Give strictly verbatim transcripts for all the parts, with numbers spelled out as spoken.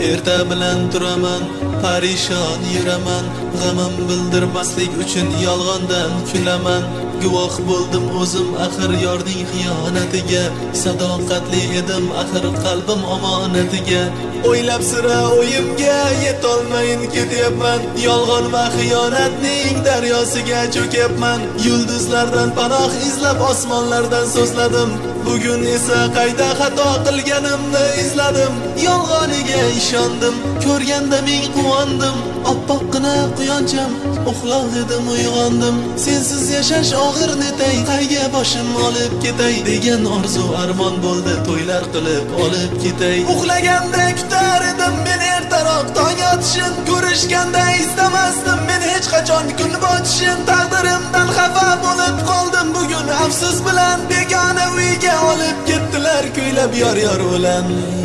Erta bilan turaman, parishon yuraman, g'amim bildirmaslik uchun yolg'ondan kulaman. Guvoh bo'ldim o'zim axir yorning xiyonatiga, sadoqatli edim axir qalbim omonatiga. O'ylab sira o'yimga yetolmayin ketyapman, yolg'on va xiyonatning daryosiga cho'kyapman. Yulduzlardan panoh izlab osmonlardan so'zladim, bugun esa qayda xato qilganimni izladim. Yolg'oniga ishondim, ko'rganda ming quvondim, oppoqqina quyoncham uxlab edim uyg'ondim. Sensiz yashash og'ir netay, qayga boshim olib ketay degan orzu armon bo'ldi, to'ylar qilib olib ketay. Uxlaganda kutar edim men ertaroq tong otishin, ko'rishganda istamasdim men hech qachon kun botishim. Taqdirimdan xafa bo'lib qoldim, bugun afsus bilan begona uyga olib ketdilar, kuylab yor yor o'lan.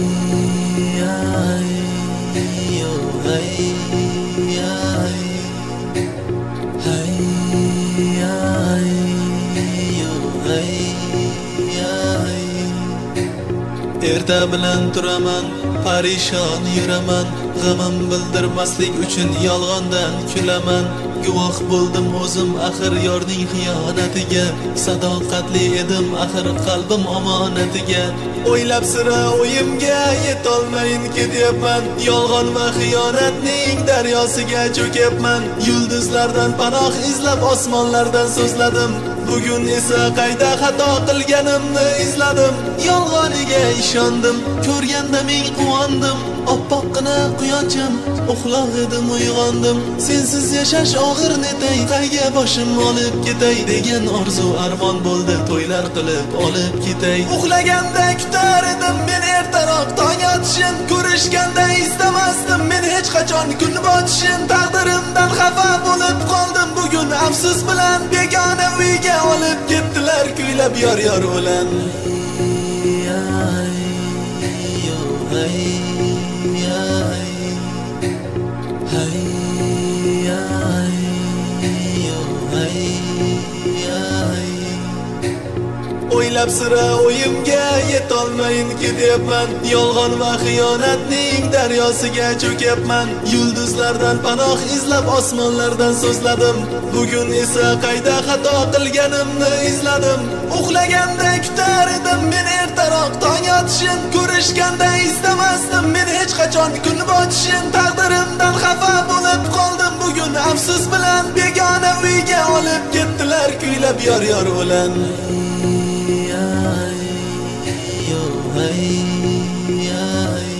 Erta bilan turaman, parishon yuraman, g'amim bildirmaslik uchun yolg'ondan kulaman. Guvoh bo'ldim o'zim axir yorning xiyonatiga, sadoqatli edim axir qalbim omonatiga. O'ylab sira o'yimga yetolmayin ketyapman, yolg'on va xiyonatning daryosiga cho'kyapman. Yulduzlardan panoh izlab osmonlardan so'zladim, bugun esa qayda xato qilganimni izladim. Yolg'oniga ishondim, ko'rganda ming quvondim, oppoqqina quyoncham uxlab edim uyg'ondim. Sensiz yashash og'ir netay, qayga boshim olib ketay degan orzu armon bo'ldi, to'ylar qilib olib ketay. Uxlaganda kutar edim men ertaroq tong otishin, ko'rishganda istamasdim men hech qachon kun botishim. Taqdirimdan xafa bo'lib qoldim, bugun afsus bilan begona uyga olib ketdilar, kuylab yor yor o'lan. O'ylab sira o'yimga yetolmayin ketyapman, yolg'on va xiyonatning daryosiga cho'kyapman. Yulduzlardan panoh izlab osmonlardan so'zladim, bugun esa qayda xato qilganimni izladim. Uxlaganda kutar edim men ertaroq tong otishin, ko'rishganda istamasdim men hech qachon kun botishim. Taqdirimdan xafa bo'lib qoldim, bugun afsus bilan begona uyga olib ketdilar, kuylab yor yor o'lan. Hey, hey, hey.